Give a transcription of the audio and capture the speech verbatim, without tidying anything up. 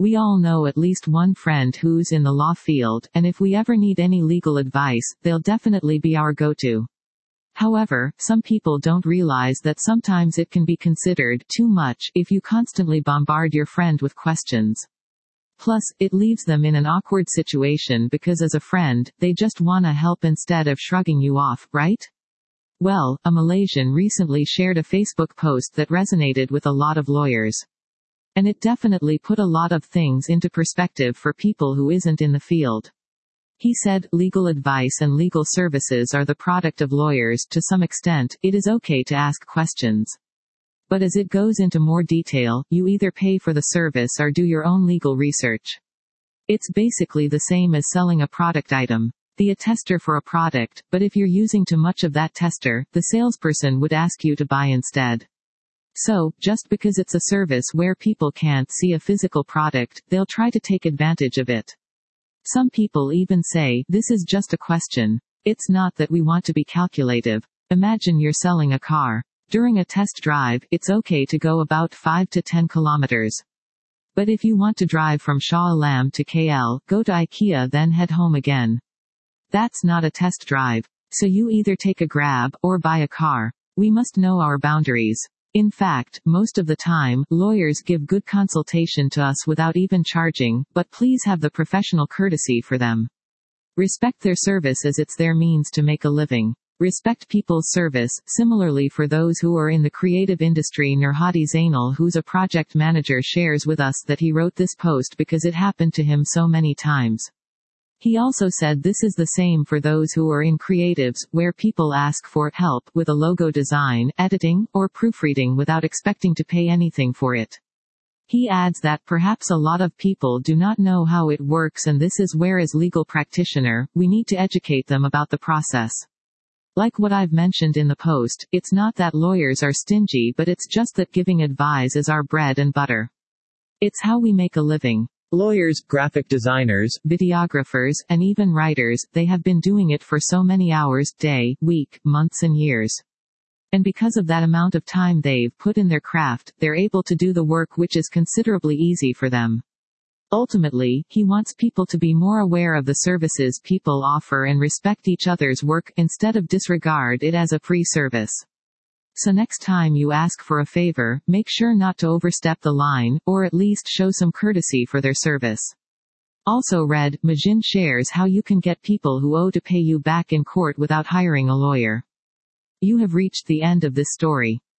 We all know at least one friend who's in the law field, and if we ever need any legal advice, they'll definitely be our go-to. However, some people don't realize that sometimes it can be considered too much if you constantly bombard your friend with questions. Plus, it leaves them in an awkward situation because as a friend, they just wanna help instead of shrugging you off, right? Well, a Malaysian recently shared a Facebook post that resonated with a lot of lawyers. And it definitely put a lot of things into perspective for people who isn't in the field. He said, legal advice and legal services are the product of lawyers. To some extent, it is okay to ask questions. But as it goes into more detail, you either pay for the service or do your own legal research. It's basically the same as selling a product item. The a tester for a product, but if you're using too much of that tester, the salesperson would ask you to buy instead. So, just because it's a service where people can't see a physical product, they'll try to take advantage of it. Some people even say, this is just a question. It's not that we want to be calculative. Imagine you're selling a car. During a test drive, it's okay to go about five to ten kilometers. But if you want to drive from Shah Alam to K L, go to IKEA then head home again. That's not a test drive. So you either take a Grab, or buy a car. We must know our boundaries. In fact, most of the time, lawyers give good consultation to us without even charging, but please have the professional courtesy for them. Respect their service as it's their means to make a living. Respect people's service. Similarly, for those who are in the creative industry, Nurhadi Zainal, who's a project manager, shares with us that he wrote this post because it happened to him so many times. He also said this is the same for those who are in creatives, where people ask for help with a logo design, editing, or proofreading without expecting to pay anything for it. He adds that perhaps a lot of people do not know how it works, and this is where as legal practitioner, we need to educate them about the process. Like what I've mentioned in the post, it's not that lawyers are stingy, but it's just that giving advice is our bread and butter. It's how we make a living. Lawyers, graphic designers, videographers, and even writers, they have been doing it for so many hours, day, week, months and years. And because of that amount of time they've put in their craft, they're able to do the work which is considerably easy for them. Ultimately, he wants people to be more aware of the services people offer and respect each other's work, instead of disregard it as a free service. So next time you ask for a favor, make sure not to overstep the line, or at least show some courtesy for their service. Also read, Majin shares how you can get people who owe to pay you back in court without hiring a lawyer. You have reached the end of this story.